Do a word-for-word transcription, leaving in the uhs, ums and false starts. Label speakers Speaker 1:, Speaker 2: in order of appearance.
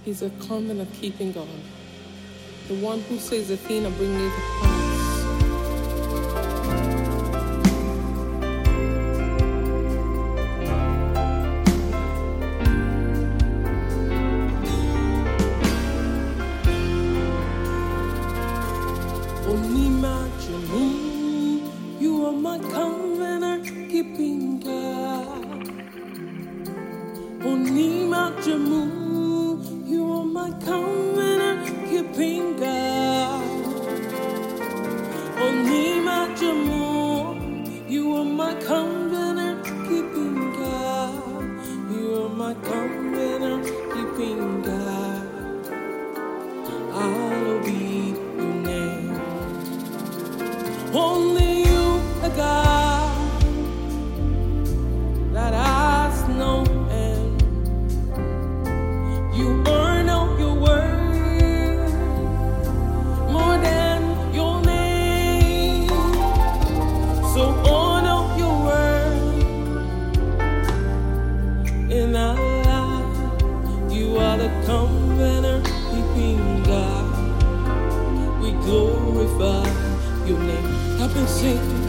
Speaker 1: He's a covenant keeping God. The one who says a thing and bring it to pass. Onimajemu, you are my covenant keeping God. Onimajemu, you are my covenant keeping God. Onimajemu, you are my covenant keeping God. You are my covenant keeping God. I'll be your name. Only you, a God that has no end. You earn out your word more than your name. So honor your word in our life. You are the covenant keeping God. We glorify your name. I've been singing.